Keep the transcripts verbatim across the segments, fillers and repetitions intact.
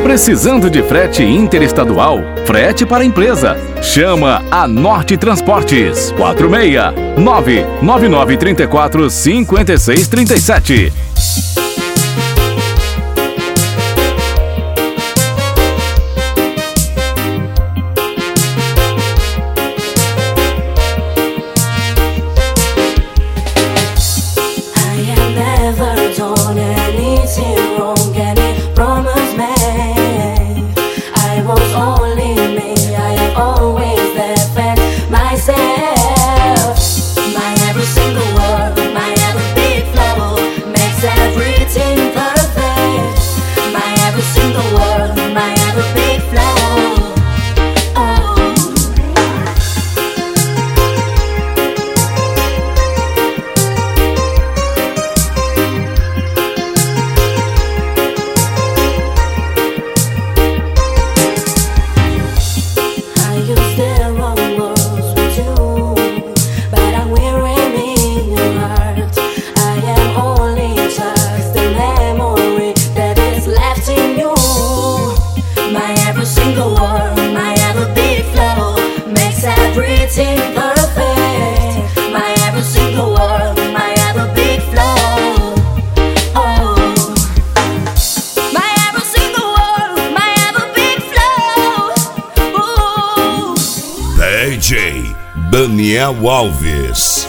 Precisando de frete interestadual? Frete para empresa. Chama a Norte Transportes. quatro seis nove nove nove três quatro cinco seis três sete. D J Daniel Alves.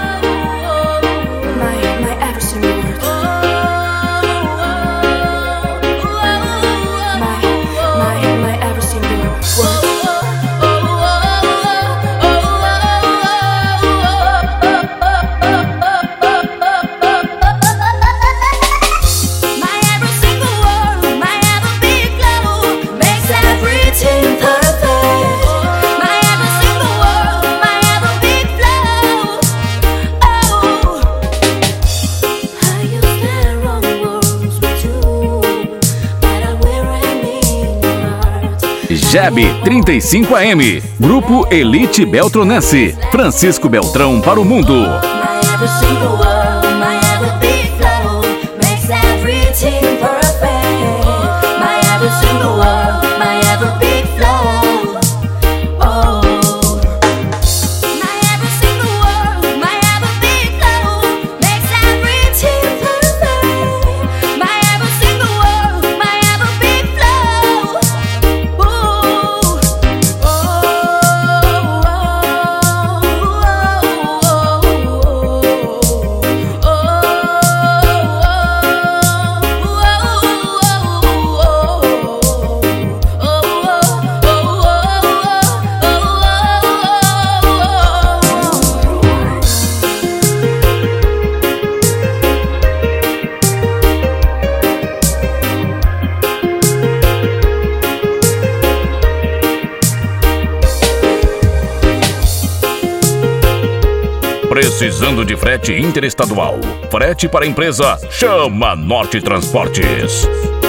Jeb trinta e cinco A M, Grupo Elite Beltronense, Francisco Beltrão para o mundo. Precisando de frete interestadual? Frete para empresa? Chama Norte Transportes.